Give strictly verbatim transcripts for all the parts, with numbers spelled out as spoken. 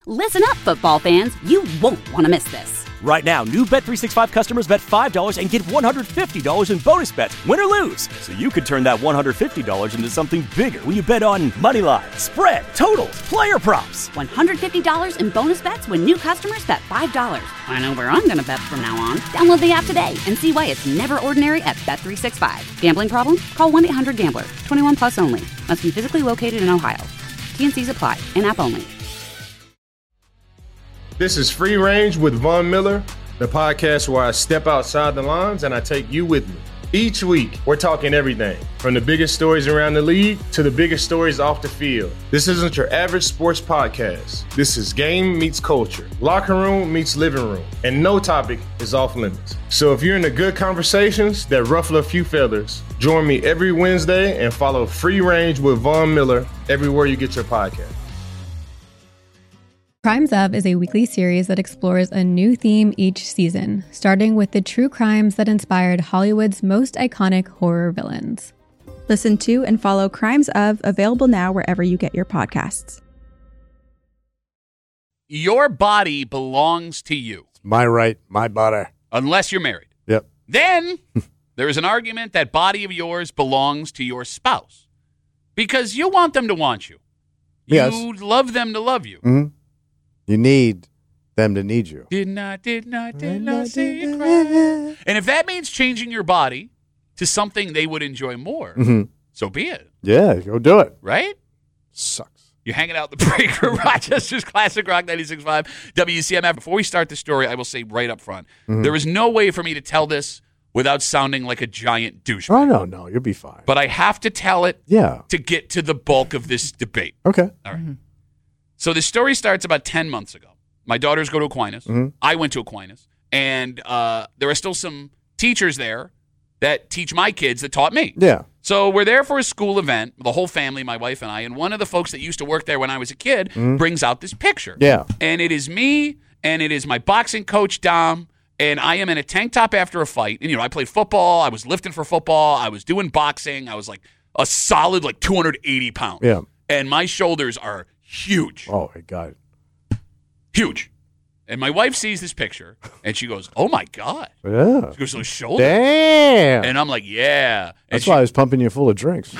Listen up, football fans. You won't want to miss this. Right now, new Bet three sixty-five customers bet five dollars and get one hundred fifty dollars in bonus bets, win or lose. So you could turn that one hundred fifty dollars into something bigger when you bet on money line, spread, totals, player props. one hundred fifty dollars in bonus bets when new customers bet five dollars. I know where I'm going to bet from now on. Download the app today and see why it's never ordinary at Bet three sixty-five. Gambling problem? Call one eight hundred gambler. twenty-one plus only. Must be physically located in Ohio. T N Cs apply. In-app only. This is Free Range with Von Miller, the podcast where I step outside the lines and I take you with me. Each week, we're talking everything from the biggest stories around the league to the biggest stories off the field. This isn't your average sports podcast. This is game meets culture, locker room meets living room, and no topic is off limits. So if you're into good conversations that ruffle a few feathers, join me every Wednesday and follow Free Range with Von Miller everywhere you get your podcast. Crimes Of is a weekly series that explores a new theme each season, starting with the true crimes that inspired Hollywood's most iconic horror villains. Listen to and follow Crimes Of, available now wherever you get your podcasts. Your body belongs to you. My right, my body. Unless you're married. Yep. Then there is an argument that body of yours belongs to your spouse because you want them to want you. You Yes. love them to love you. Mm-hmm. You need them to need you. Did not, did not, did not see you cry. And if that means changing your body to something they would enjoy more, Mm-hmm. so be it. Yeah, go do it. Right? Sucks. You're hanging out in the break room, Rochester's Classic Rock ninety-six point five, W C M F. Before we start the story, I will say right up front, Mm-hmm. there is no way for me to tell this without sounding like a giant douchebag. Oh, no, no, you'll be fine. But I have to tell it Yeah. to get to the bulk of this debate. Okay. All right. So the story starts about ten months ago. My daughters go to Aquinas. Mm-hmm. I went to Aquinas. And uh, there are still some teachers there that teach my kids that taught me. Yeah. So we're there for a school event, the whole family, my wife and I, and one of the folks that used to work there when I was a kid brings out this picture. Yeah. And it is me, and it is my boxing coach, Dom, and I am in a tank top after a fight. And, you know, I played football. I was lifting for football. I was doing boxing. I was like a solid, like, two hundred eighty pounds. Yeah. And my shoulders are huge. Oh, my God. Huge. And my wife sees this picture, and she goes, oh, my God. Yeah. She goes, those shoulders. Damn. And I'm like, yeah. And That's she- why I was pumping you full of drinks.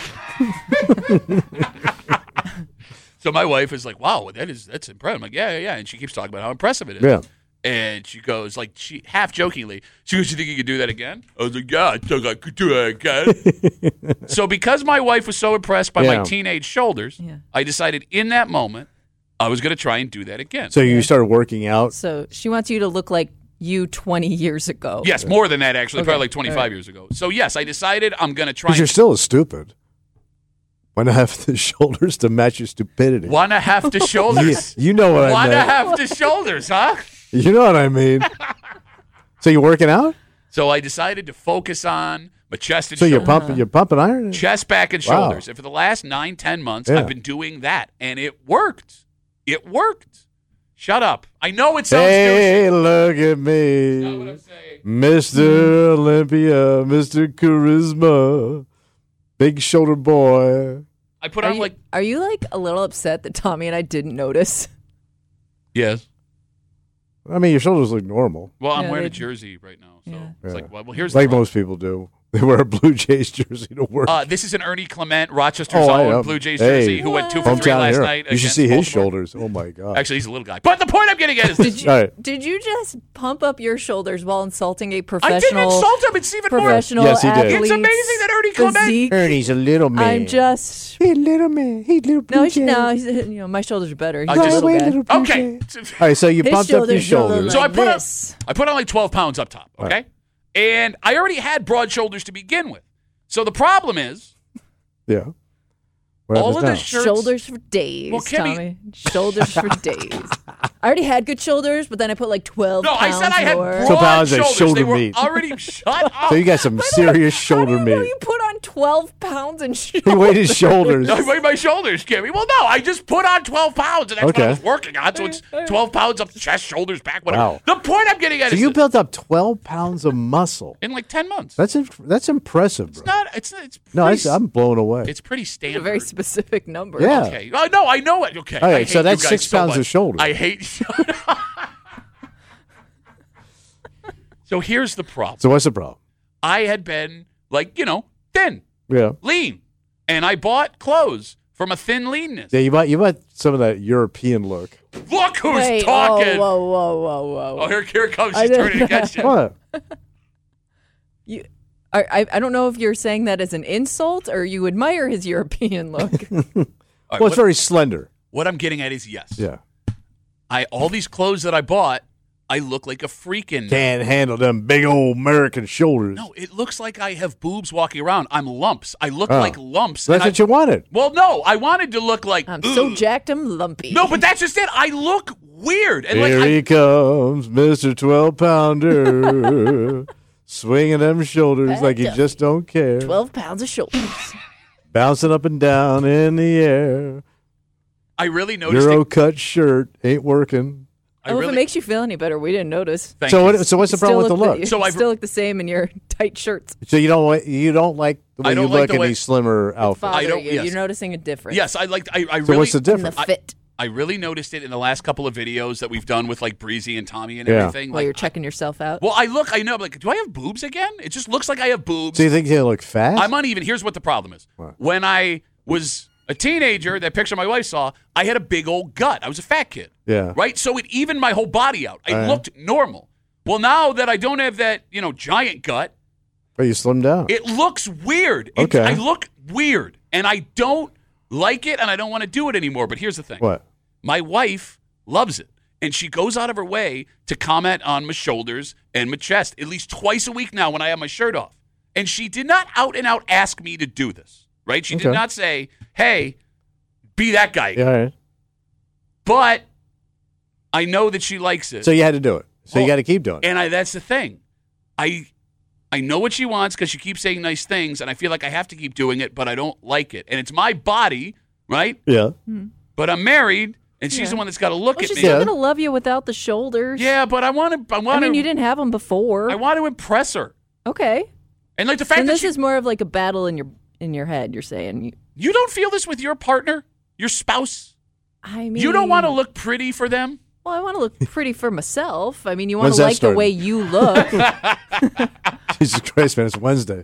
So my wife is like, wow, that is that's impressive. I'm like, yeah, yeah, yeah. And she keeps talking about how impressive it is. Yeah. And she goes, like, she half jokingly, she goes, you think you could do that again? I was like, yeah, I think I could do that again. So because my wife was so impressed by Yeah. my teenage shoulders, Yeah. I decided in that moment I was going to try and do that again. So you started working out. So she wants you to look like you twenty years ago. Yes, more than that, actually, Okay. probably like twenty-five All right. years ago. So, yes, I decided I'm going to try Because you're and still as stupid. Why not have the shoulders to match your stupidity? one and a half to You, shoulders. you know what One I and a meant. half to shoulders, huh? You know what I mean. So you're working out? So I decided to focus on my chest and So you're shoulders. pumping, you're pumping iron? Chest, back, and Wow. shoulders. And for the last nine, ten months, Yeah. I've been doing that, and it worked. It worked. Shut up. I know it sounds Hey, douchey. look at That's not what me. I'm saying. Mister Olympia, Mister Charisma, big shoulder boy. I put Are on you, like are you like a little upset that Tommy and I didn't notice? yes. I mean, your shoulders look normal. Well, I'm Yeah, wearing a they- jersey right now, so Yeah. it's Yeah. like well, well here's Like the most people do. They wear a Blue Jays jersey to work. Uh, this is an Ernie Clement, Rochester's Oh, I own know. Blue Jays Hey, jersey, who went two for three Hometown last hero. night. You should against see his Baltimore. shoulders. Oh, my God. Actually, he's a little guy. But the point I'm getting at is Did you All right. did you just pump up your shoulders while insulting a I didn't professional insult him. It's even more. professional Yes, he did. athlete? It's amazing that Ernie Clement- physique? Ernie's a little man. I'm just He's a little man. He's little no, Blue he's, no. Jays. He's, you know, my shoulders are better. He's I a just- little Away, guy. little Blue Okay. Jays. All right, so you His pumped up your shoulders don't look shoulders. So I like put this. on I put on like twelve pounds up top, okay? Right. And I already had broad shoulders to begin with. So the problem is Yeah. What all happens of now? the shirts. Shoulders for days, Well, Kimmy- Tommy. Shoulders for days. I already had good shoulders, but then I put like twelve No, I pounds said I had more. broad Two pounds of shoulders. shoulder they were meat. already shut up. So you got some serious How do shoulder you know meat. you put on twelve pounds and shoulders. He weighed his shoulders. I weigh my shoulders, Kimmy. Well, no, I just put on twelve pounds, and that's Okay. what I was working on. So it's twelve pounds up chest, shoulders, back, whatever. Wow. The point I'm getting at So is you that built up twelve pounds of muscle. in like ten months. That's imp- that's impressive, bro. It's not. It's it's no, pretty it's, I'm blown away. It's pretty It's a standard. very specific number. Yeah. Okay. Oh, no, I know it. Okay. Okay, I hate so that's you guys six so pounds of much. shoulder. I hate. So here's the problem. So what's the problem? I had been like, you know, thin, Yeah. lean, and I bought clothes from a thin leanness. Yeah, you might you might some of that European look. Look who's Wait, talking. Whoa, whoa, whoa, whoa, whoa. Oh, here, here comes. I She's didn't- turning against you. What? You, I, I I don't know if you're saying that as an insult or you admire his European look. All right, Well, what, it's very slender. what I'm getting at is yes. Yeah. I all these clothes that I bought, I look like a freaking. Can't handle them big old American shoulders. No, it looks like I have boobs walking around. I'm lumps. I look Oh. like lumps. So that's and what I, you wanted. Well, no, I wanted to look like. I'm so ugh. jacked, I'm lumpy. No, but that's just it. I look weird. And like Here I, he comes, Mister twelve pounder. Swinging them shoulders like he Duffy. just don't care. twelve pounds of shoulders. Bouncing up and down in the air. I really noticed Euro it. cut shirt ain't working. I Oh, really, if it makes you feel any better, we didn't notice. thank So you. what, so what's the You still problem with the look look? you So I've- still look the same in your tight shirts. So you don't like you don't like the way I don't you like look the in way- these slimmer outfits. Bother don't- you. yes. You're noticing a difference. Yes, I liked. I, I So really. what's the In the difference? fit. I really noticed it in the last couple of videos that we've done with like Breezy and Tommy and Yeah. everything. While Like, you're checking yourself out. well, I look. I know. I'm like, do I have boobs again? It just looks like I have boobs. So you think you look fat? I'm uneven. Here's what the problem is. What? When I was a teenager, that picture my wife saw, I had a big old gut. I was a fat kid. Yeah. Right? So it evened my whole body out. I Uh-huh. looked normal. Well, now that I don't have that, you know, giant gut, But you slimmed down. it looks weird. It- Okay. I look weird. And I don't like it, and I don't want to do it anymore. But here's the thing. What? My wife loves it. And she goes out of her way to comment on my shoulders and my chest at least twice a week now when I have my shirt off. And she did not out and out ask me to do this, right? She Okay. did not say, hey, be that guy. Yeah, all right. But I know that she likes it. So you had to do it. So you Oh, got to keep doing it. And I that's the thing. I I know what she wants because she keeps saying nice things, and I feel like I have to keep doing it, but I don't like it. And it's my body, right? Yeah. But I'm married, and she's Yeah. the one that's got to look Well, at she's me. still Yeah. gonna love you without the shoulders. Yeah, but I want to. I I want mean, to. you didn't have them before. I want to impress her, okay. and like the fact And that this she, is more of like a battle in your in your head. You're saying. You, you don't feel this with your partner, your spouse. I mean, You don't want to look pretty for them. Well, I want to look pretty for myself. I mean, you want When's to that like the starting? way you look. Jesus Christ, man! It's Wednesday.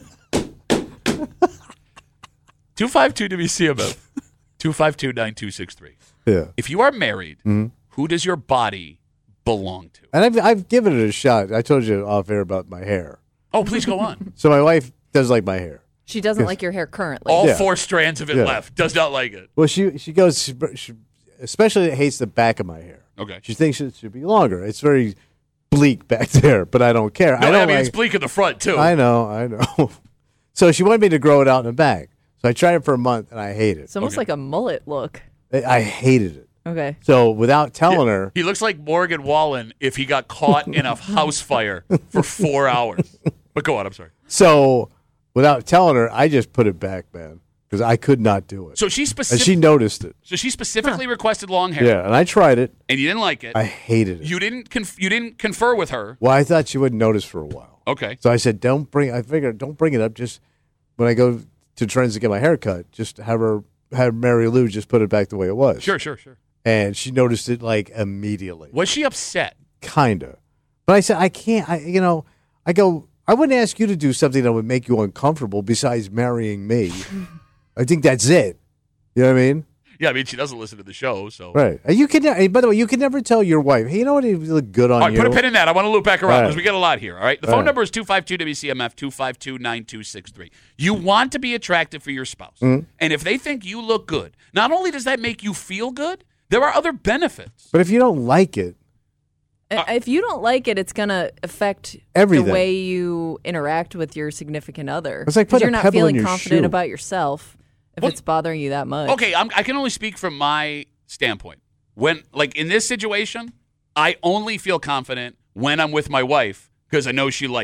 two five two W C M F, two five two nine two six three. Yeah. If you are married, Mm-hmm. who does your body belong to? And I've I've given it a shot. I told you off air about my hair. Oh, please go on. So my wife does like my hair. She doesn't like your hair currently. All Yeah. four strands of it Yeah. left. Does not like it. Well, she she goes, she, she especially hates the back of my hair. Okay. She thinks it should be longer. It's very bleak back there, but I don't care. No, I I, don't mean, like, it's bleak in the front, too. I know, I know. So she wanted me to grow it out in the back. So I tried it for a month, and I hated It's almost Okay. like a mullet look. it. I hated it. Okay. So without telling her, He looks like Morgan Wallen if he got caught in a house fire for four hours. But go on, I'm sorry. so without telling her, I just put it back, man, because I could not do it. So she and specific, she noticed it. so she specifically requested long hair, Yeah, and I tried it. and you didn't like it. I hated it. you didn't conf- you didn't confer with her. Well, I thought she wouldn't notice for a while. Okay. So I said, "Don't bring." I figured, don't bring it up. Just when I go to Trends to get my hair cut, just have her have Mary Lou just put it back the way it was. Sure, sure, sure. And she noticed it like immediately, Was she upset? kinda. But I said, I can't. I you know, I go. I wouldn't ask you to do something that would make you uncomfortable. Besides marrying me, I think that's it. You know what I mean? Yeah, I mean, she doesn't listen to the show, so. Right. And you can. and by the way, you can never tell your wife, "Hey, you know what? You look good on All right, you." put a pin in that. I want to loop back around All because right. we get a lot here. All right. The All phone right. number is two five two W C M F, two five two nine two six three. You want to be attractive for your spouse. Mm-hmm. And if they think you look good, not only does that make you feel good, there are other benefits. But if you don't like it, Uh, if you don't like it, it's gonna affect Everything. the way you interact with your significant other. It's like 'Cause putting a you're not pebble in feeling your confident shoe. about yourself if Well- it's bothering you that much. Okay, I'm, I can only speak from my standpoint. When, like, in this situation, I only feel confident when I'm with my wife because I know she likes it.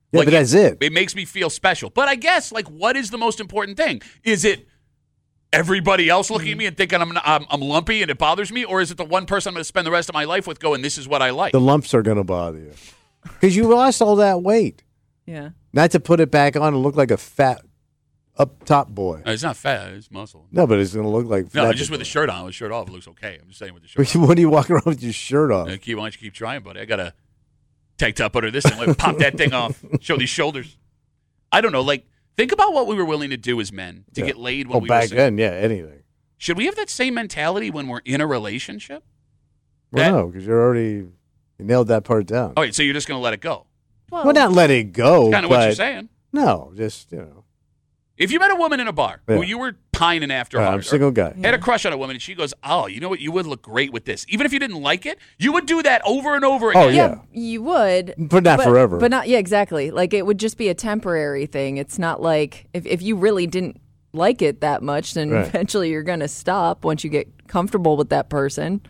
Yeah, like, but that's it. It makes me feel special. But I guess, like, what is the most important thing? Is it everybody else looking at me and thinking I'm, I'm I'm lumpy and it bothers me? Or is it the one person I'm going to spend the rest of my life with going, this is what I like? The lumps are going to bother you. Because you lost all that weight. Yeah. Not to put it back on and look like a fat up top boy. It's not fat. It's muscle. No, but it's going to look like fat. No, just with the shirt on. With the shirt off, it looks okay. I'm just saying with the shirt on. When are you walking around with your shirt off? Uh, keep, why don't you keep trying, buddy? I got a tank top under this thing. Like, pop that thing off. Show these shoulders. I don't know. Like, think about what we were willing to do as men to Yeah. get laid when Oh, we back were single. then, yeah, anything. Should we have that same mentality when we're in a relationship? Well, That- no, because you're already you nailed that part down. All right, so you're just going to let it go. Well, Well, not let it go. Kind of but what you're saying. No, just, you know. If you met a woman in a bar who Yeah. you were pining after Uh, I'm hard, a single guy. had a crush on a woman, and she goes, oh, you know what? You would look great with this. Even if you didn't like it, you would do that over and over again. Oh, yeah. you would. But not forever. But not, yeah, exactly. Like, it would just be a temporary thing. It's not like if, if you really didn't like it that much, then Right. eventually you're going to stop once you get comfortable with that person.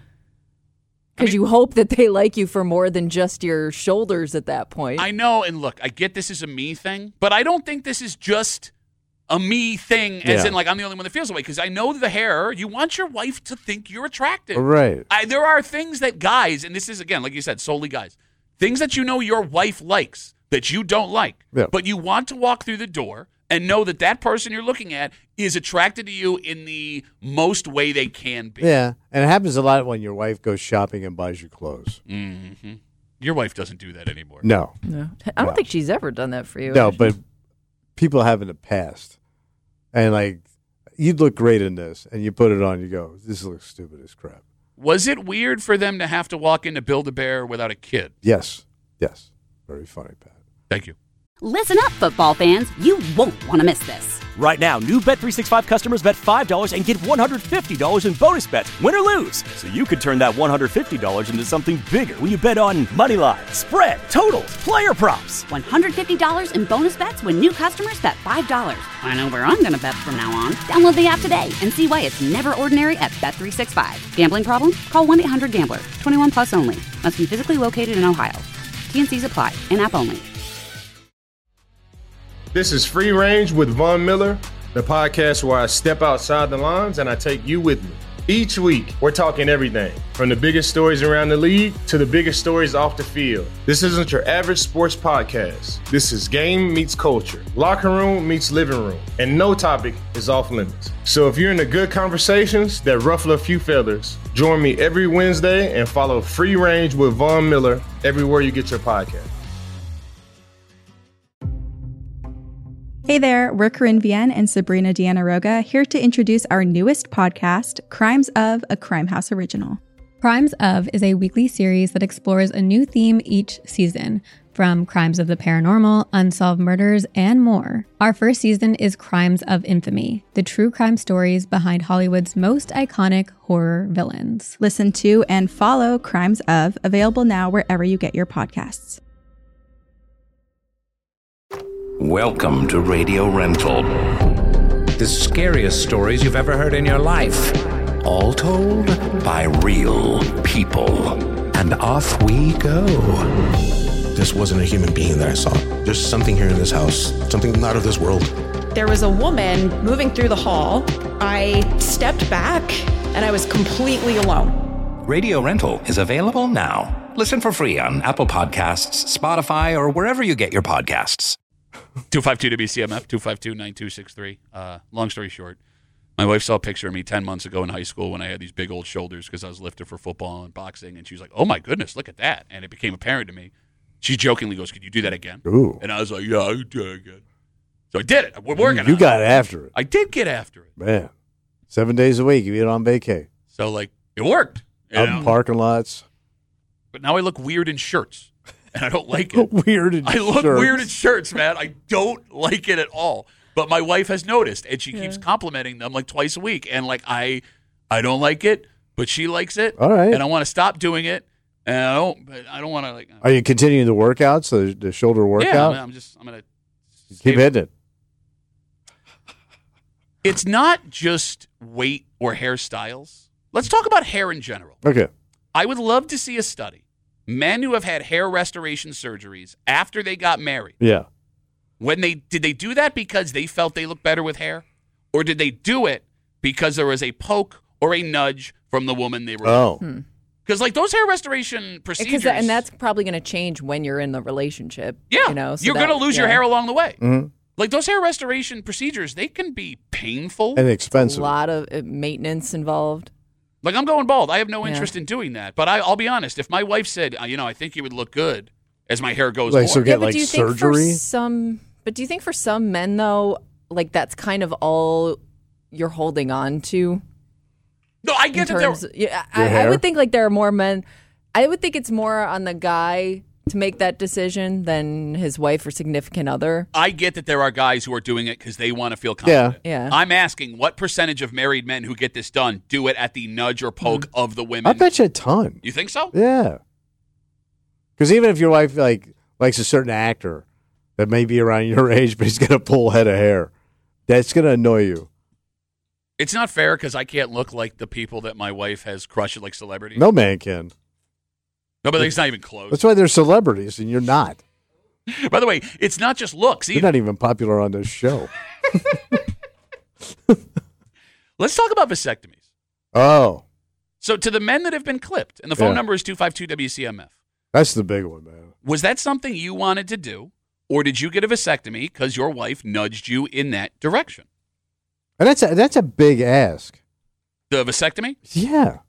Because I mean- you hope that they like you for more than just your shoulders at that point. I know, and look, I get this is a me thing, but I don't think this is just a me thing, as Yeah. in, like, I'm the only one that feels that way, because I know the hair, you want your wife to think you're attractive. Right. I, there are things that guys, and this is, again, like you said, solely guys, things that you know your wife likes that you don't like, Yeah. but you want to walk through the door and know that that person you're looking at is attracted to you in the most way they can be. Yeah, and it happens a lot when your wife goes shopping and buys you clothes. Mm-hmm. Your wife doesn't do that anymore. No, no. I don't No. think she's ever done that for you. no, has she? but people have in the past. And, like, you'd look great in this, and you put it on, you go, this looks stupid as crap. Was it weird for them to have to walk into Build-A-Bear without a kid? Yes, yes. Very funny, Pat. Thank you. Listen up, football fans. You won't want to miss this. Right now, new Bet three sixty-five customers bet five dollars and get one hundred fifty dollars in bonus bets, win or lose. So you could turn that one hundred fifty dollars into something bigger when you bet on money line, spread, totals, player props. one hundred fifty dollars in bonus bets when new customers bet five dollars. I know where I'm going to bet from now on. Download the app today and see why it's never ordinary at Bet three sixty-five. Gambling problem? Call one eight hundred gambler. twenty-one plus only. Must be physically located in Ohio. T and C's apply. In-app only. This is Free Range with Von Miller, the podcast where I step outside the lines and I take you with me. Each week, we're talking everything from the biggest stories around the league to the biggest stories off the field. This isn't your average sports podcast. This is game meets culture, locker room meets living room, and no topic is off limits. So if you're into good conversations that ruffle a few feathers, join me every Wednesday and follow Free Range with Von Miller everywhere you get your podcast. Hey there, we're Corinne Vienne and Sabrina Deanna Roga here to introduce our newest podcast, Crimes of, a Crime House original. Crimes of is a weekly series that explores a new theme each season, from crimes of the paranormal, unsolved murders, and more. Our first season is Crimes of Infamy, the true crime stories behind Hollywood's most iconic horror villains. Listen to and follow Crimes of, available now wherever you get your podcasts. Welcome to Radio Rental. The scariest stories you've ever heard in your life. All told by real people. And off we go. This wasn't a human being that I saw. There's something here in this house, something not of this world. There was a woman moving through the hall. I stepped back and I was completely alone. Radio Rental is available now. Listen for free on Apple Podcasts, Spotify, or wherever you get your podcasts. two five two W C M F, two five two, nine two six three. Uh, long story short, my wife saw a picture of me ten months ago in high school when I had these big old shoulders because I was lifted for football and boxing, and she was like, oh, my goodness, look at that. And it became apparent to me. She jokingly goes, could you do that again? Ooh. And I was like, yeah, I can do it again. So I did it. We're working You on got it. after it. I did get after it. Man, seven days a week, you get on vacay. So, like, it worked. you Out know? in parking lots. But now I look weird in shirts, and I don't like it. Weird in I look shirts. weird in shirts, man. I don't like it at all. But my wife has noticed, and she keeps complimenting them like twice a week. And like I, I don't like it, but she likes it. All right. And I want to stop doing it, and I don't. But I don't want to like. Are you continuing the workouts, the, the shoulder workout? Yeah, I'm, I'm just. I'm gonna Keep hitting it. It's not just weight or hairstyles. Let's talk about hair in general. Okay. I would love to see a study. Men who have had hair restoration surgeries after they got married. Yeah. When they did they do that because they felt they looked better with hair? Or did they do it because there was a poke or a nudge from the woman they were Oh. with? Because, like, those hair restoration procedures. Because and that's probably going to change when you're in the relationship. Yeah. You know, so you're that- going to lose your yeah. hair along the way. Mm-hmm. Like, those hair restoration procedures, they can be painful. And expensive. A lot of uh, maintenance involved. Like, I'm going bald. I have no Yeah. interest in doing that. But I, I'll be honest. If my wife said, uh, you know, I think you would look good as my hair goes Like, more. so get, Yeah, but like, do you think for surgery? some? But do you think for some men though, like that's kind of all you're holding on to? No, I In get that terms, there. yeah, Your I, I hair? would think like there are more men. I would think it's more on the guy to make that decision than his wife or significant other. I get that there are guys who are doing it because they want to feel confident. Yeah. Yeah. I'm asking what percentage of married men who get this done do it at the nudge or poke Mm-hmm. of the women? I bet you a ton. You think so? Yeah. Because even if your wife like likes a certain actor that may be around your age, but he's got a full head of hair, that's going to annoy you. It's not fair because I can't look like the people that my wife has crushed like celebrities. No man can. No, but it's not even close. That's why they're celebrities and you're not. By the way, it's not just looks You're either. not even popular on this show. Let's talk about vasectomies. Oh, So to the men that have been clipped, and the phone Yeah. number is two five two W C M F. that's the big one, man. Was that something you wanted to do, or did you get a vasectomy because your wife nudged you in that direction? And that's a, that's a big ask. The vasectomy? Yeah.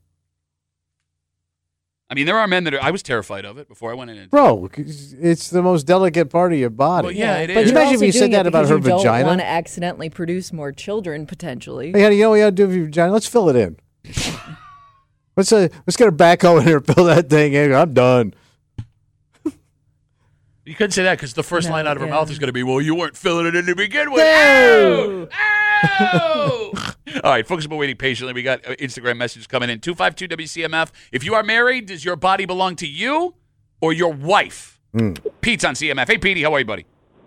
I mean, there are men that are, I was terrified of it before I went in. Bro, it's the most delicate part of your body. Well, yeah, it But is. you're Imagine if also you said doing that it about because her you don't vagina. want to accidentally produce more children potentially. Hey, honey, you know what you got to do with your vagina? Let's fill it in. let's uh, let's get her backhoe in here, fill that thing in. I'm done. You couldn't say that because the first No, line out of her yeah. mouth is going to be, well, you weren't filling it in to begin with. No. Ow! Ow! All right, folks have been waiting patiently. We got uh, Instagram messages coming in. two five two W C M F. If you are married, does your body belong to you or your wife? Mm. Pete's on C M F. Hey, Petey, how are you, buddy?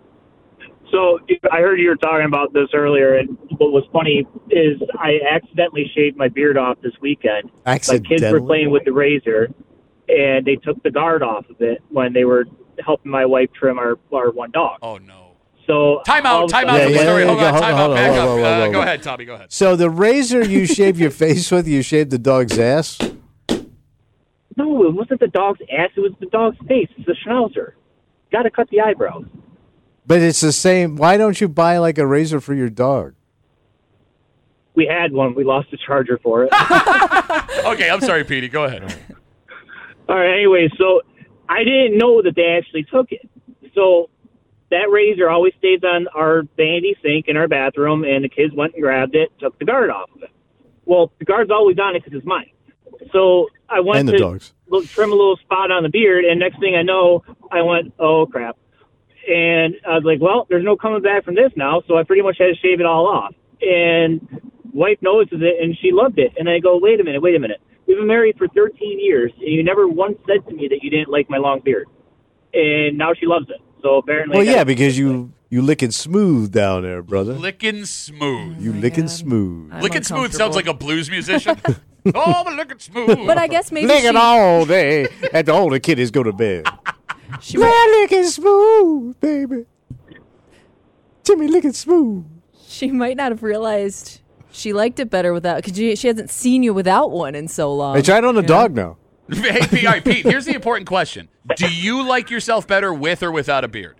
So I heard you were talking about this earlier, and what was funny is I accidentally shaved my beard off this weekend. My kids were Accidentally? playing with the razor, and they took the guard off of it when they were helping my wife trim our, our one dog. Oh, no. So Time all out, of a time out sudden- for the Yeah, story. yeah, Hold yeah, on, hold time on, out, hold back on, up. whoa, whoa, Uh, whoa, Go whoa. ahead, Tommy, go ahead. So the razor you shave your face with, you shave the dog's ass? No, it wasn't the dog's ass. It was the dog's face. It's the schnauzer. Got to cut the eyebrows. But it's the same. Why don't you buy like a razor for your dog? We had one. We lost the charger for it. Okay, I'm sorry, Petey. Go ahead. All right, anyway, so I didn't know that they actually took it. So that razor always stays on our vanity sink in our bathroom, and the kids went and grabbed it, took the guard off of it. Well, the guard's always on it because it's mine. So I went And the to dog's. look, trim a little spot on the beard, and next thing I know, I went, oh, crap. And I was like, well, there's no coming back from this now, so I pretty much had to shave it all off. And wife notices it, and she loved it. And I go, wait a minute, wait a minute. We've been married for thirteen years, and you never once said to me that you didn't like my long beard. And now she loves it. So apparently, Well, I yeah, gotta- because you you licking smooth down there, brother. Licking smooth. You licking smooth. I'm Licking smooth uncomfortable. sounds like a blues musician. Oh, I'm licking smooth. But I guess maybe Licking she, all day, and all the kiddies go to bed. she Man, might, licking smooth, baby. Jimmy licking smooth. she might not have realized she liked it better without because she, she hasn't seen you without one in so long. Hey, try it on the Yeah. dog now. Hey, Pete, all right, Pete, here's the important question. Do you like yourself better with or without a beard?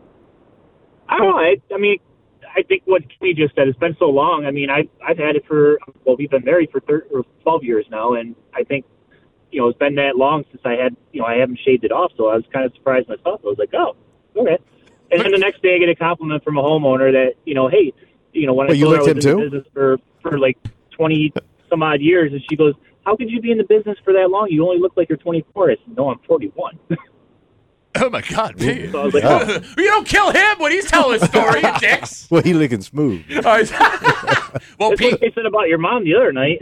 I don't know. I, I mean, I think what Kenny just said, it's been so long. I mean, I've, I've had it for, well, we've been married for thir- or twelve years now, and I think, you know, it's been that long since I had, you know, I haven't shaved it off, so I was kind of surprised myself. I was like, oh, okay. And then the next day I get a compliment from a homeowner that, you know, hey, you know, when Well, I you told her I licked was him in the too? business for, for like twenty some odd years, and she goes, how could you be in the business for that long? You only look like you're twenty-four. I said, no, I'm forty-one. Oh, my God, Pete. So I was like, Yeah. oh. You don't kill him when he's telling his story, you dicks. Well, he licking smooth. All right. Well, That's Pete. what they said about your mom the other night.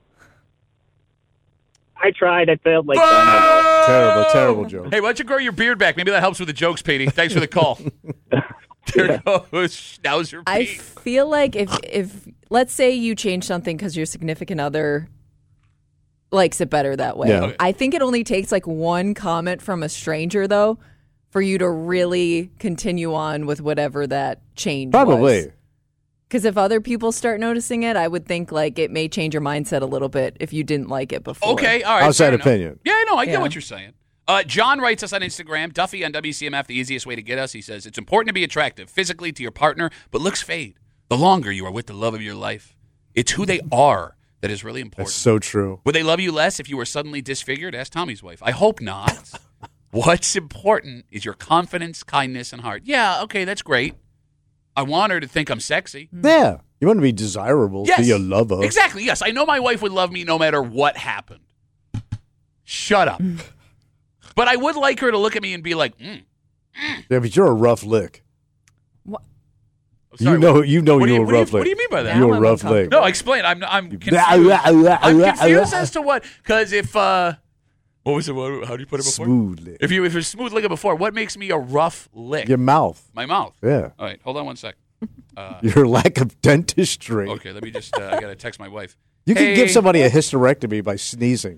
I tried. I failed like Boom! Terrible, terrible joke. Hey, why don't you grow your beard back? Maybe that helps with the jokes, Petey. Thanks for the call. There goes Schnauzer I Pete. feel like if if let's say you change something because your significant other likes it better that way. Yeah. I think it only takes like one comment from a stranger, though, for you to really continue on with whatever that change Probably. was. Because if other people start noticing it, I would think like it may change your mindset a little bit if you didn't like it before. Okay, all right. Outside fair opinion. enough. Yeah, no, I get Yeah. what you're saying. Uh, John writes us on Instagram, Duffy on W C M F, the easiest way to get us. He says, it's important to be attractive physically to your partner, but looks fade. The longer you are with the love of your life, it's who they are that is really important. That's so true. Would they love you less if you were suddenly disfigured? Ask Tommy's wife. I hope not. What's important is your confidence, kindness, and heart. Yeah, okay, that's great. I want her to think I'm sexy. Yeah. You want to be desirable Yes. to your lover. Exactly, yes. I know my wife would love me no matter what happened. Shut up. But I would like her to look at me and be like, mm. Yeah, but you're a rough lick. Oh, sorry, you know, you know what do you're you- a what do you- rough lick. what do you mean by that? You're Now a I'm rough lick. No, explain. I'm I'm confused. Blah, blah, blah, I'm blah, confused blah. as to what, because if, uh, what was it, what, how do you put it before? Smooth lick. If you if it's smooth lick before, what makes me a rough lick? Your mouth. My mouth. Yeah. All right, hold on one sec. Uh, Your lack of dentistry. okay, let me just, uh, I got to text my wife. You can Hey. give somebody a hysterectomy by sneezing.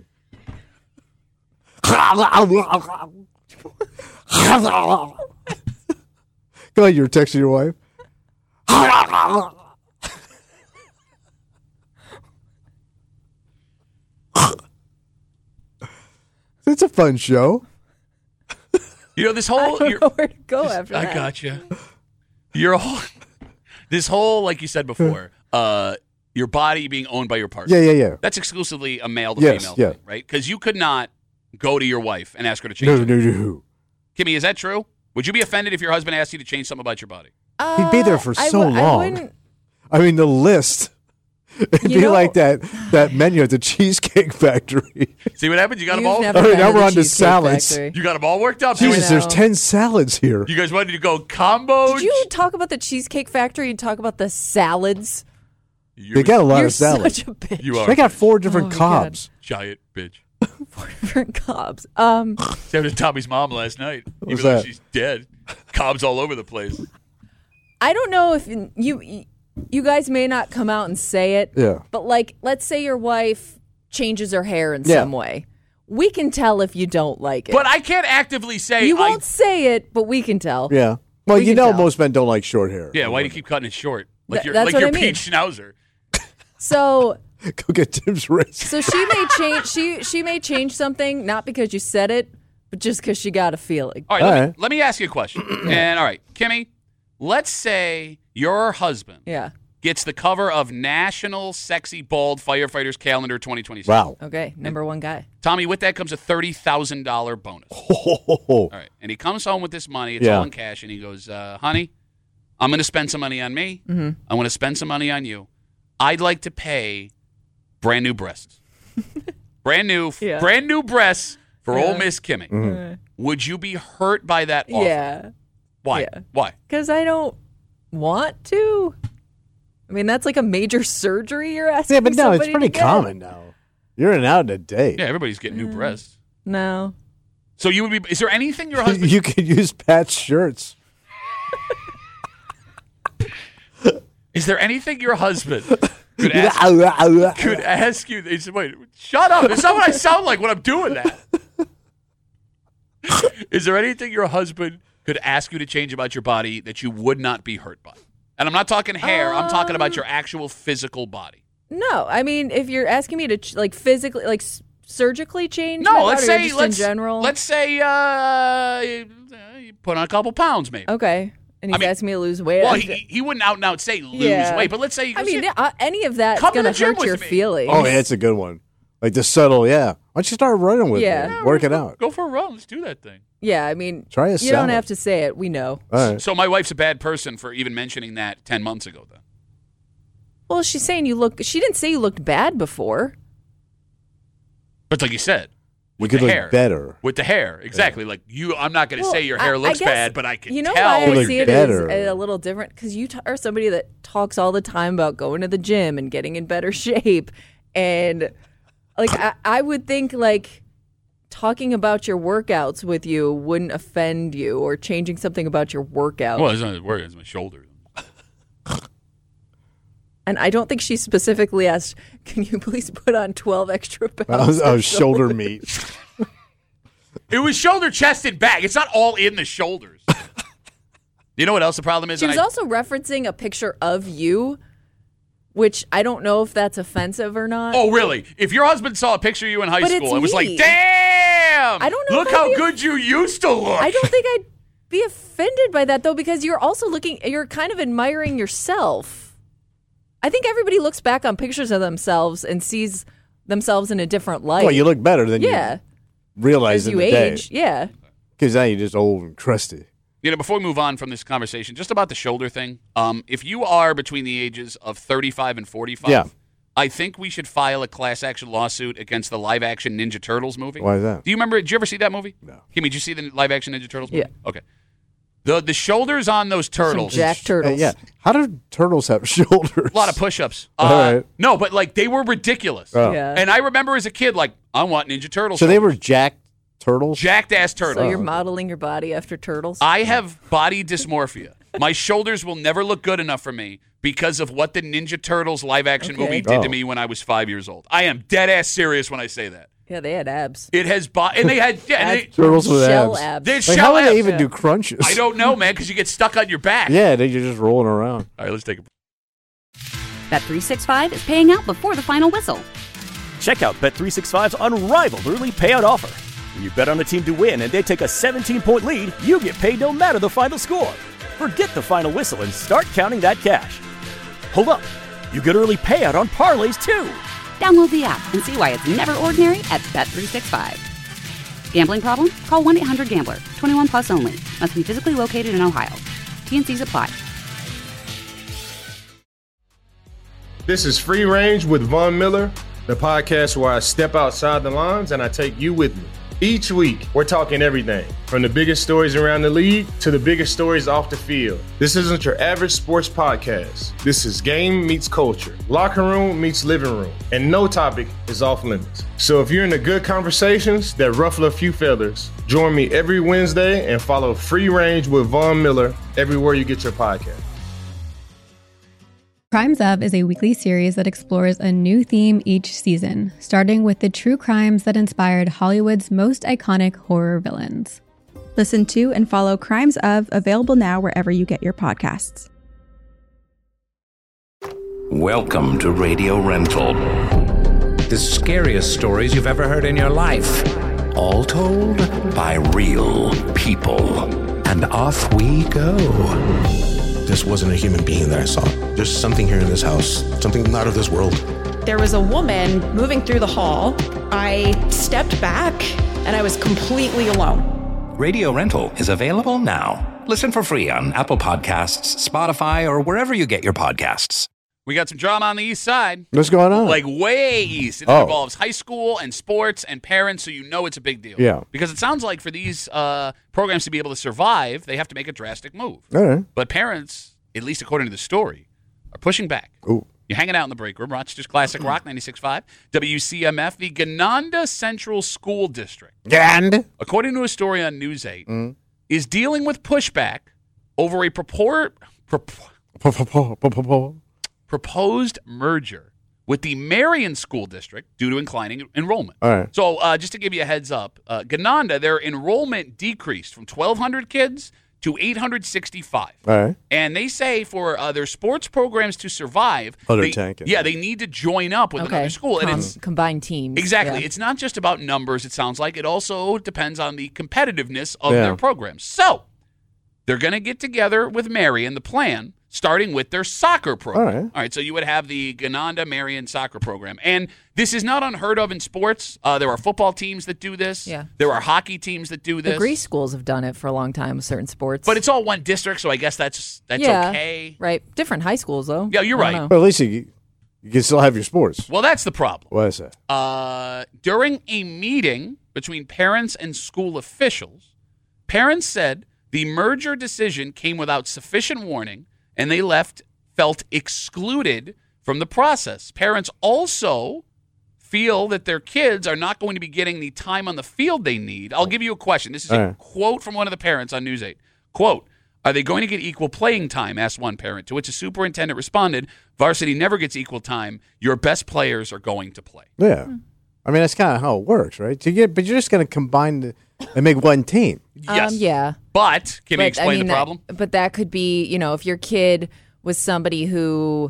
Go ahead, you're texting your wife. It's a fun show. You know, this I whole... don't you're- know where to go after I that. gotcha. Your whole... This whole, like you said before, uh, your body being owned by your partner. Yeah, yeah, yeah. That's exclusively a male to Yes, female yeah. thing, right? Because you could not go to your wife and ask her to change No, it. no, no. Kimmy, is that true? Would you be offended if your husband asked you to change something about your body? He'd be there for Uh, I so w- I long. wouldn't- I mean, the list. It'd You be know- like that that menu at the Cheesecake Factory. See what happened? You got them You've all. never All right, been now to we're the on to Cheesecake salads. Factory. You got them all worked up. Jesus, know. there's ten salads here. You guys wanted to go combo? Did you talk about the Cheesecake Factory and talk about the salads? You're They got a lot You're of salads. such a bitch. You are They got four Oh different my God. cobs. giant bitch. Four different cobs. Um, Same as Tommy's mom last night. What Even was though that? she's dead. Cobs all over the place. I don't know if you you guys may not come out and say it. Yeah. But like, let's say your wife changes her hair in Yeah. some way. We can tell if you don't like it. But I can't actively say. you I, won't say it, but we can tell. Yeah. Well, We you can know tell. most men don't like short hair. Yeah, why do you keep cutting it short? Like Th- you're that's like what your I mean. Pete Schnauzer. So Go get Tim's razor. so she may change she she may change something not because you said it, but just because she got a feeling. All right, All let, Me, right. let me ask you a question. And all right, Kimmy, let's say your husband Yeah. gets the cover of National Sexy Bald Firefighters Calendar twenty twenty-six. Wow. Okay. Number one guy. Tommy, with that comes a thirty thousand dollars bonus. All right. And he comes home with this money. It's Yeah. all in cash. And he goes, uh, honey, I'm going to spend some money on me. Mm-hmm. I want to spend some money on you. I'd like to pay brand new breasts. brand new, Yeah. brand new breasts for Yeah. old Miss Kimmy. Mm-hmm. Would you be hurt by that offer? Yeah. Why? Yeah. Why? Because I don't want to. I mean, that's like a major surgery you're asking. Yeah, but no, it's somebody pretty to get. common now. You're in and out in a day. Yeah, everybody's getting new breasts. No. So you would be. Is there anything your husband? You could use Pat's shirts. Is there anything your husband could ask? could ask you? He said, "Wait, shut up! It's not what I sound like when I'm doing that." Is there anything your husband could ask you to change about your body that you would not be hurt by? And I'm not talking hair. I'm talking about your actual physical body. No. I mean, if you're asking me to ch- like physically, like s- surgically change. No, my let's body or say just let's in general. let's say uh, you, you put on a couple pounds, maybe. Okay. And he's I mean- asking me to lose weight. Well, I- he, he wouldn't out and out say lose Yeah. weight, but let's say you I goes, mean, "Yeah, uh, any of that's Come to gonna the gym hurt with your me." feelings. Oh, yeah, it's a good one. Like the subtle, yeah. Why don't you start running with Yeah. me? Work it out. go for a run. Let's do that thing. Yeah, I mean, Try a you salad. don't have to say it. We know. All right. So my wife's a bad person for even mentioning that ten months ago. Then Well, she's saying you look. She didn't say you looked bad before. but like you said, with could the look hair, better. With the hair, exactly. Like you, I'm not going to Well, say your hair I- I looks guess- bad, but I can You know tell. why You I look see it better. as a little different? Because you t- are somebody that talks all the time about going to the gym and getting in better shape, and like I, I would think like talking about your workouts with you wouldn't offend you, or changing something about your workout. Well, it's not work. It's my shoulder. And I don't think she specifically asked, can you please put on twelve extra pounds? Oh, shoulder meat. It was shoulder, chest, and back. It's not all in the shoulders. You know what else the problem is? She And was I- also referencing a picture of you, which I don't know if that's offensive or not. Oh, really? If your husband saw a picture of you in high But school it's and was like, me. damn, I don't know look if I'd how be- good you used to look. I don't think I'd be offended by that, though, because you're also looking, you're kind of admiring yourself. I think everybody looks back on pictures of themselves and sees themselves in a different light. Well, you look better than yeah. you realize As in you the age, day. yeah. Because now you're just old and crusty. You know, before we move on from this conversation, just about the shoulder thing, um, if you are between the ages of thirty-five and forty-five, Yeah. I think we should file a class action lawsuit against the live action Ninja Turtles movie. Why is that? Do you remember? Did you ever see that movie? No. Kimmy, did you see the live action Ninja Turtles movie? Yeah. Okay. The the shoulders on those turtles. Jack Turtles. Uh, yeah. How do turtles have shoulders? A lot of push-ups. All Uh, right. No, but like they were ridiculous. Oh. Yeah. And I remember as a kid, like I want Ninja Turtles. So they shoulders. were jacked turtles? jacked ass turtles. So you're modeling your body after turtles? I have body dysmorphia. My shoulders will never look good enough for me because of what the Ninja Turtles live action Okay. movie did to Oh. me when I was five years old. I am dead ass serious when I say that. Yeah, they had abs. It has bo- and they had yeah, and they, Turtles with Shell abs. abs. they had Like, shell how would abs. they even Yeah. do crunches? I don't know, man, because you get stuck on your back. Yeah, they- you're just rolling around. All right, let's take a. Bet three sixty-five is paying out before the final whistle. Check out Bet three sixty-five's unrivaled early payout offer. When you bet on a team to win and they take a seventeen-point lead, you get paid no matter the final score. Forget the final whistle and start counting that cash. Hold up. You get early payout on parlays, too. Download the app and see why it's never ordinary at Bet three sixty-five. Gambling problem? Call one eight hundred gambler. twenty-one plus only. Must be physically located in Ohio. T and C's apply. This is Free Range with Von Miller, the podcast where I step outside the lines and I take you with me. Each week, we're talking everything from the biggest stories around the league to the biggest stories off the field. This isn't your average sports podcast. This is game meets culture, locker room meets living room, and no topic is off limits. So if you're into good conversations that ruffle a few feathers, join me every Wednesday and follow Free Range with Von Miller everywhere you get your podcast. Crimes Of is a weekly series that explores a new theme each season, starting with the true crimes that inspired Hollywood's most iconic horror villains. Listen to and follow Crimes Of, available now wherever you get your podcasts. Welcome to Radio Rental. The scariest stories you've ever heard in your life. All told by real people. And off we go. This wasn't a human being that I saw. There's something here in this house, something not of this world. There was a woman moving through the hall. I stepped back and I was completely alone. Radio Rental is available now. Listen for free on Apple Podcasts, Spotify, or wherever you get your podcasts. We got some drama on the east side. What's going on? Like way east. It Oh. involves high school and sports and parents, so you know it's a big deal. Yeah. Because it sounds like for these uh, programs to be able to survive, they have to make a drastic move. All right. But parents, at least according to the story, are pushing back. Ooh. You're hanging out in the break room, Rochester's Classic Rock ninety-six point five, W C M F, the Gananda Central School District, And? according to a story on News eight, Mm. is dealing with pushback over a purport, prop- proposed merger with the Marion School District due to declining enrollment. All right. So uh, just to give you a heads up, uh, Gananda, their enrollment decreased from twelve hundred kids to eight hundred sixty-five. All right. And they say for uh, their sports programs to survive, Oh, they're they, tanking. yeah, they need to join up with Okay. another school. And Com- it's combined teams. exactly, Yeah. it's not just about numbers, it sounds like. It also depends on the competitiveness of Yeah. their programs. So they're going to get together with Marion, the plan, starting with their soccer program. All right. All right, so you would have the Gananda Marion soccer program. And this is not unheard of in sports. Uh, there are football teams that do this. Yeah. There are hockey teams that do The this. Grease schools have done it for a long time with certain sports. But it's all one district, so I guess that's that's yeah, okay. right. Different high schools, though. Yeah, you're I don't right. But at least you, you can still have your sports. Well, that's the problem. What is that? Uh, during a meeting between parents and school officials, parents said the merger decision came without sufficient warning, and they left felt excluded from the process. Parents also feel that their kids are not going to be getting the time on the field they need. I'll give you a question. This is All a right. quote from one of the parents on News eight. Quote, Are they going to get equal playing time? Asked one parent, to which the superintendent responded, varsity never gets equal time. Your best players are going to play. Yeah. I mean, that's kind of how it works, right? So you get, but you're just going to combine the, and make one team. Yes. Um, yeah. But, can but, we explain I mean, the problem? That, but that could be, you know, if your kid was somebody who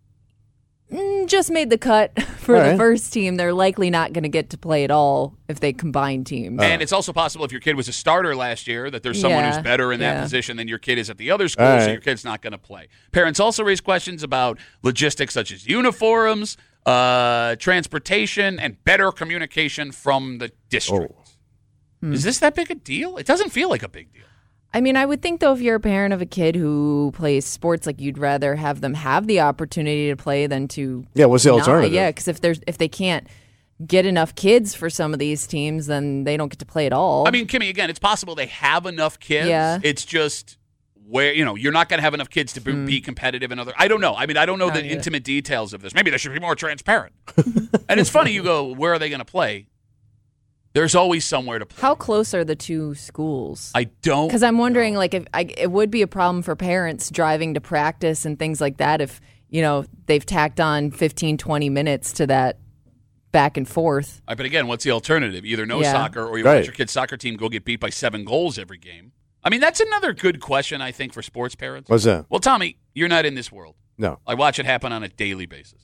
mm, just made the cut for All the right. first team, they're likely not going to get to play at all if they combine teams. And it's also possible if your kid was a starter last year that there's someone Yeah, who's better in that yeah. position than your kid is at the other school, All so right. your kid's not going to play. Parents also raise questions about logistics such as uniforms, uh, transportation, and better communication from the district. Hmm. Is this that big a deal? It doesn't feel like a big deal. I mean, I would think, though, if you're a parent of a kid who plays sports, like you'd rather have them have the opportunity to play than to Yeah, what's the not. alternative? Yeah, because if there's if they can't get enough kids for some of these teams, then they don't get to play at all. I mean, Kimmy, again, it's possible they have enough kids. Yeah. It's just where, you know, you're not going to have enough kids to be, Hmm. be competitive in other. I don't know. I mean, I don't know Oh, the yeah. intimate details of this. Maybe they should be more transparent. And it's funny, you go, where are they going to play? There's always somewhere to play. How close are the two schools? I don't. Because I'm wondering, like, if I, it would be a problem for parents driving to practice and things like that if, you know, they've tacked on fifteen, twenty minutes to that back and forth. Uh, But again, what's the alternative? Either no Yeah. soccer or you Right. watch your kid's soccer team go get beat by seven goals every game. I mean, that's another good question, I think, for sports parents. What's that? Well, Tommy, you're not in this world. No. I watch it happen on a daily basis.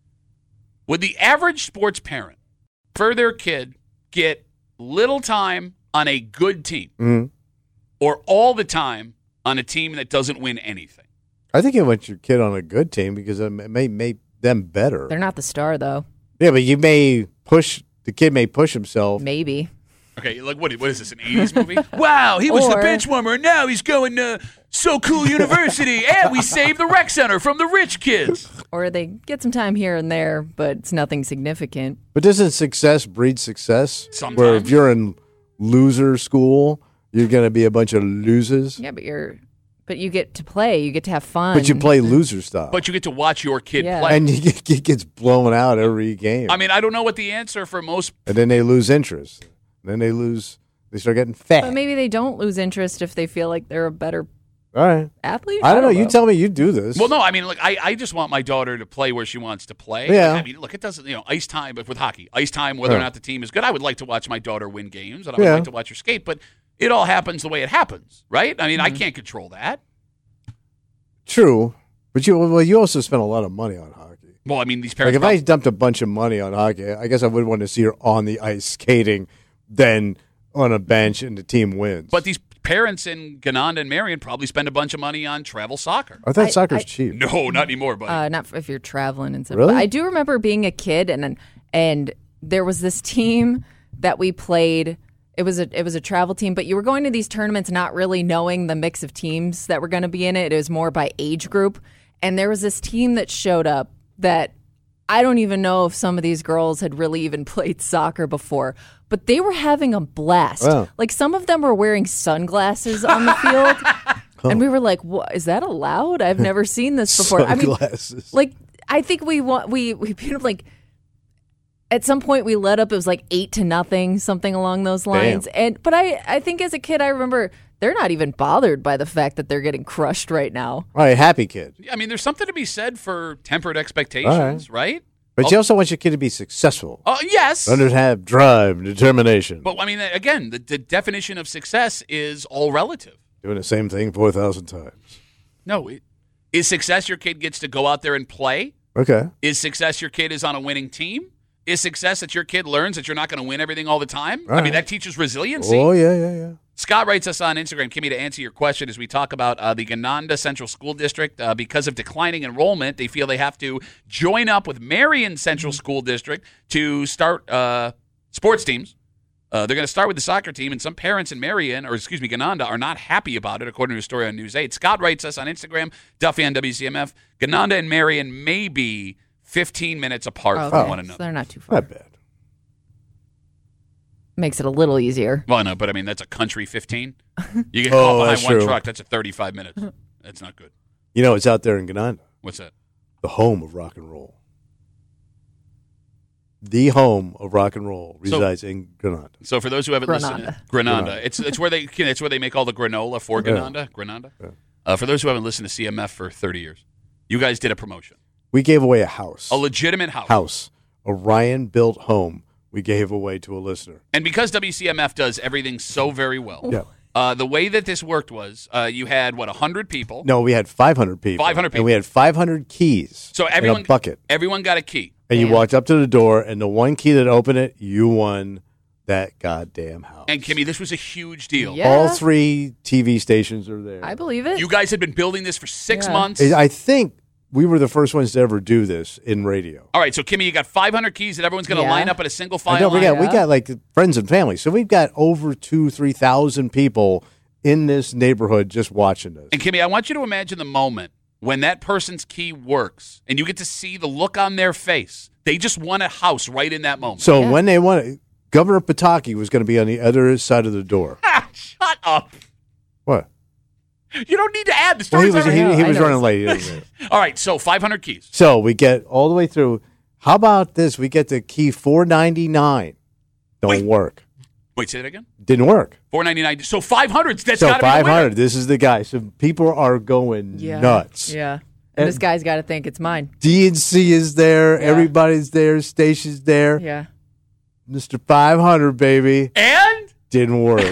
Would the average sports parent for their kid get little time on a good team Mhm. or all the time on a team that doesn't win anything? I think you want your kid on a good team because it may make them better. They're not the star, though. Yeah, but you may push, the kid may push himself. Maybe. Okay, like what? What is this? An eighties movie? Wow, he was the Or- bench warmer, and now he's going to So Cool University, and we saved the rec center from the rich kids. Or they get some time here and there, but it's nothing significant. But doesn't success breed success? Sometimes. Where if you're in loser school, you're going to be a bunch of losers. Yeah, but you're, but you get to play. You get to have fun. But you play loser style. But you get to watch your kid Yeah. play. and you get, it gets blown out every game. I mean, I don't know what the answer for most. and then they lose interest. Then they lose, they start getting fat. But maybe they don't lose interest if they feel like they're a better All right. athlete. I don't know. You tell me you do this. Well, no, I mean, look, I, I just want my daughter to play where she wants to play. Yeah. I mean, look, it doesn't, you know, ice time, but with hockey, ice time, whether or Yeah. not the team is good, I would like to watch my daughter win games, and I would Yeah. like to watch her skate, but it all happens the way it happens, right? I mean, Mm-hmm. I can't control that. True. But you well, you also spend a lot of money on hockey. Well, I mean, these Like parents. if I dumped a bunch of money on hockey, I guess I would want to see her on the ice skating than on a bench and the team wins. But these parents in Gananda and Marion probably spend a bunch of money on travel soccer. I thought I- soccer's I- cheap. No, not anymore, buddy. Uh, not if you're traveling and stuff. Really? But I do remember being a kid, and and there was this team that we played. It was a it was a travel team, but you were going to these tournaments not really knowing the mix of teams that were going to be in it. It was more by age group, and there was this team that showed up that I don't even know if some of these girls had really even played soccer before, but they were having a blast. Wow. Like some of them were wearing sunglasses on the field. And we were like, "What is that allowed? I've never seen this before." I mean, Sunglasses. like I think we want we we you know, like at some point we let up. It was like eight to nothing, something along those lines. Damn. And but I I think as a kid I remember they're not even bothered by the fact that they're getting crushed right now. All right, happy kid. I mean, there's something to be said for tempered expectations, right? But Oh. you also want your kid to be successful. Oh, yes. Under have drive, and determination. But I mean, again, the, the definition of success is all relative. Doing the same thing four thousand times. No, it, is success your kid gets to go out there and play? Okay. Is success your kid is on a winning team? Is success that your kid learns that you're not going to win everything all the time? All I mean, right. that teaches resiliency. Oh, yeah, yeah, yeah. Scott writes us on Instagram, Kimmy, to answer your question as we talk about uh, the Gananda Central School District. Uh, because of declining enrollment, they feel they have to join up with Marion Central School District to start uh, sports teams. Uh, they're going to start with the soccer team, and some parents in Marion, or excuse me, Gananda, are not happy about it, according to a story on News eight. Scott writes us on Instagram, Duffy on W C M F. Gananda and Marion may be fifteen minutes apart Oh, from okay. one So another. they're not too far. Not bad. Makes it a little easier. Well, no, but I mean, that's a country fifteen. You get Oh, caught behind that's one true. truck, that's a thirty-five minutes. That's not good. You know, it's out there in Gananda, What's that? the home of rock and roll. the home of rock and roll, resides So- in Granada. So for those who haven't listened, Granada. Granada, Granada. it's it's where they it's where they make all the granola for Granada. Granada. Uh, for those who haven't listened to C M F for thirty years, you guys did a promotion, We gave away a house. a legitimate house. house. A Ryan built home we gave away to a listener. And because W C M F does everything so very well, Yeah. uh, the way that this worked was uh, you had, what, one hundred people? No, we had five hundred people. five hundred people. And we had five hundred keys So in everyone, a bucket. everyone got a key. And you walked up to the door, and the one key that opened it, you won that goddamn house. And, Kimmy, this was a huge deal. Yeah. All three T V stations are there. I believe it. You guys had been building this for six Yeah. months. I think we were the first ones to ever do this in radio. All right, so, Kimmy, you got five hundred keys that everyone's going to Yeah. line up in a single I file know, we line. got we Yeah. got like friends and family, so we've got over two, three thousand people in this neighborhood just watching this. And, Kimmy, I want you to imagine the moment when that person's key works and you get to see the look on their face. They just won a house right in that moment. So Yeah. when they won, Governor Pataki was going to be on the other side of the door. Ah, shut up. What? You don't need to add the Well, he stories. was he, know, he I was know. running late. He didn't get it. All right, so five hundred keys. So we get all the way through. How about this? We get the key four ninety-nine. Don't Wait. work. Wait, say that again? Didn't work. four ninety-nine. So five hundred. That's so got to be the five winner. hundred. This is the guy. So people are going Yeah. nuts. Yeah. And- And this guy's got to think it's mine. D N C is there. Yeah. Everybody's there. Station's there. Yeah. Mister five hundred, baby. And? Didn't work.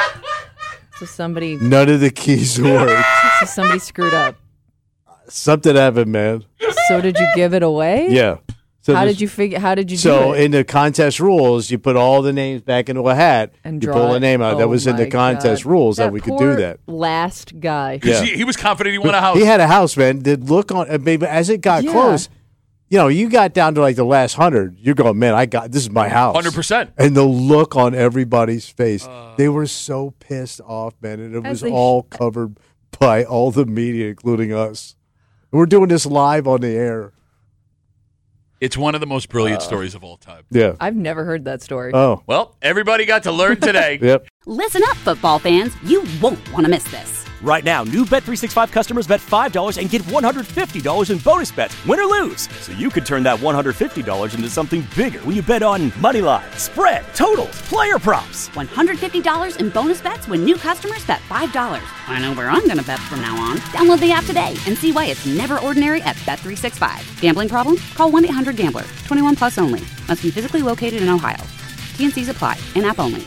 So somebody, None of the keys worked. so somebody screwed up. Something happened, man. So did you give it away? Yeah. So How this- did you figure? How did you So do it? in the contest rules, you put all the names back into a hat. And you draw pull a it? name out. that Oh was in the my contest God. rules that, That we could do poor that. Last guy. Yeah. He, he was confident he won a house. He had a house, man. The look on, I mean, as it got Yeah. close, you know, you got down to like the last hundred. You're going, man, I got this is my house, one hundred percent. And the look on everybody's face, they were so pissed off, man, and it As was they all covered by all the media, including us. We're doing this live on the air. It's one of the most brilliant stories of all time. Yeah. I've never heard that story. Oh. Well, everybody got to learn today. Yep. Listen up, football fans. You won't want to miss this. Right now, new Bet three sixty-five customers bet five dollars and get one hundred fifty dollars in bonus bets, win or lose. So you could turn that one hundred fifty dollars into something bigger when you bet on money line, spread, totals, player props. one hundred fifty dollars in bonus bets when new customers bet five dollars. I know where I'm going to bet from now on. Download the app today and see why it's never ordinary at Bet three sixty-five. Gambling problem? Call one eight hundred gambler. twenty-one plus only. Must be physically located in Ohio. T N Cs apply. In-app only.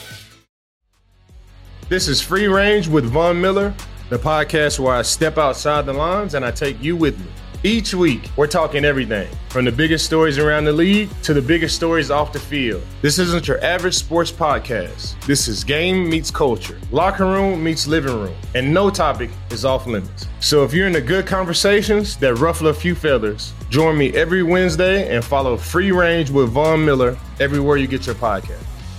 This is Free Range with Von Miller, the podcast where I step outside the lines and I take you with me. Each week, we're talking everything from the biggest stories around the league to the biggest stories off the field. This isn't your average sports podcast. This is game meets culture, locker room meets living room, and no topic is off limits. So if you're into good conversations that ruffle a few feathers, join me every Wednesday and follow Free Range with Von Miller everywhere you get your podcast.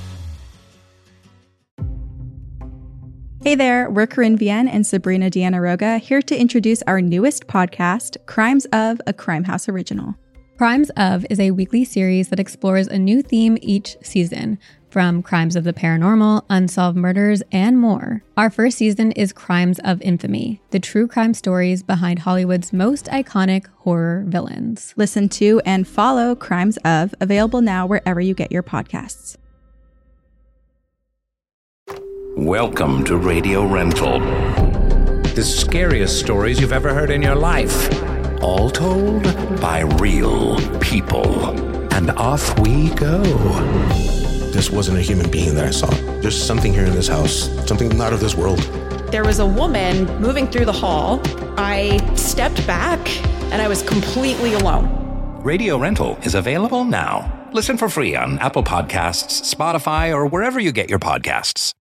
Hey there, we're Corinne Vienne and Sabrina Diana-Roga here to introduce our newest podcast, Crimes of, a Crime House original. Crimes of is a weekly series that explores a new theme each season, from crimes of the paranormal, unsolved murders, and more. Our first season is Crimes of Infamy, the true crime stories behind Hollywood's most iconic horror villains. Listen to and follow Crimes of, available now wherever you get your podcasts. Welcome to Radio Rental. The scariest stories you've ever heard in your life. All told by real people. And off we go. This wasn't a human being that I saw. There's something here in this house, something not of this world. There was a woman moving through the hall. I stepped back and I was completely alone. Radio Rental is available now. Listen for free on Apple Podcasts, Spotify, or wherever you get your podcasts.